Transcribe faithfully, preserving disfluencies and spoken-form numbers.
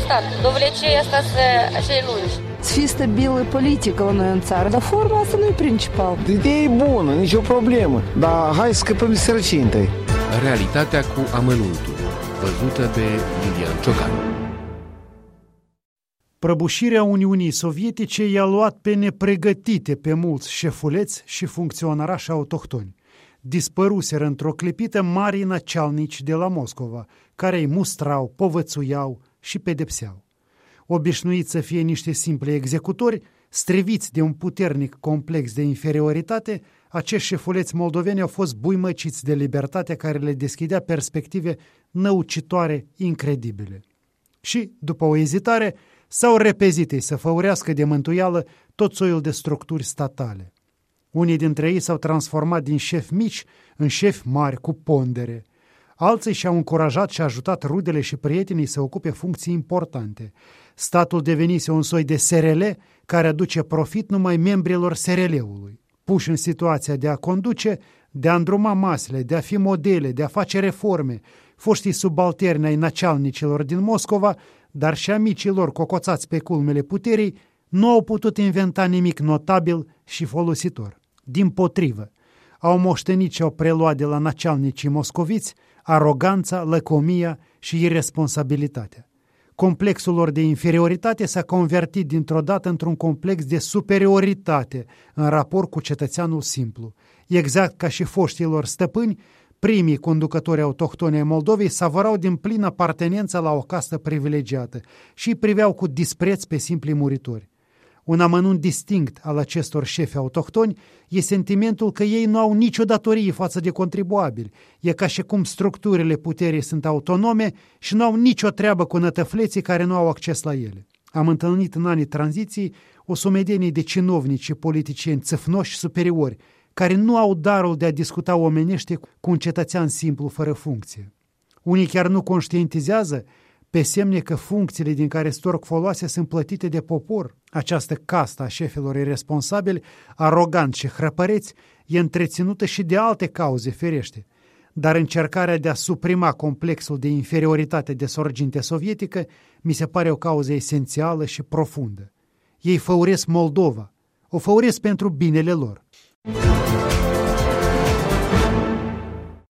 stat. Довлече asta să așa lungi. Să fie stabilă politică la noi în țară, dar forma asta nu e principal. Ideea e bună, nicio problemă, dar hai să scăpăm de sărăcie întâi. Realitatea cu amănuntul, văzută de Lilian Ciocan. Prăbușirea Uniunii Sovietice i-a luat pe nepregătite pe mulți șefuleți și funcționarași autohtoni. Dispăruseră într-o clipită marii năcealnici de la Moscova, care îi mustrau, povățuiau și pedepseau. Obișnuiți să fie niște simple executori, striviți de un puternic complex de inferioritate, acești șefuleți moldoveni au fost buimăciți de libertatea care le deschidea perspective năucitoare, incredibile. Și, după o ezitare, s-au repezit ei să făurească de mântuială tot soiul de structuri statale. Unii dintre ei s-au transformat din șefi mici în șefi mari cu pondere. Alții și-au încurajat și ajutat rudele și prietenii să ocupe funcții importante. Statul devenise un soi de S R L care aduce profit numai membrilor S R L-ului. Puși în situația de a conduce, de a îndruma masele, de a fi modele, de a face reforme, foștii subalterni ai năcealnicilor din Moscova, dar și amicii lor cocoțați pe culmele puterii, nu au putut inventa nimic notabil și folositor. Dimpotrivă, au moștenit și au preluat de la năcealnicii moscoviți aroganța, lăcomia și irresponsabilitatea. Complexul lor de inferioritate s-a convertit dintr-o dată într-un complex de superioritate în raport cu cetățeanul simplu. Exact ca și foștii lor stăpâni, primii conducători autohtoni ai Moldovei savărau din plină apartenență la o castă privilegiată și îi priveau cu dispreț pe simpli muritori. Un amănunt distinct al acestor șefi autohtoni e sentimentul că ei nu au nicio datorie față de contribuabili. E ca și cum structurile puterii sunt autonome și nu au nicio treabă cu nătăfleții care nu au acces la ele. Am întâlnit în anii tranziției o sumedenie de cinovnici și politicieni țăfnoși superiori, care nu au darul de a discuta omenește cu un cetățean simplu fără funcție. Unii chiar nu conștientizează pe semne că funcțiile din care storc foloase sunt plătite de popor. Această castă a șefilor irresponsabili, aroganți și hrăpăreți, e întreținută și de alte cauze ferește, dar încercarea de a suprima complexul de inferioritate de sorginte sovietică mi se pare o cauză esențială și profundă. Ei făuresc Moldova, o făuresc pentru binele lor.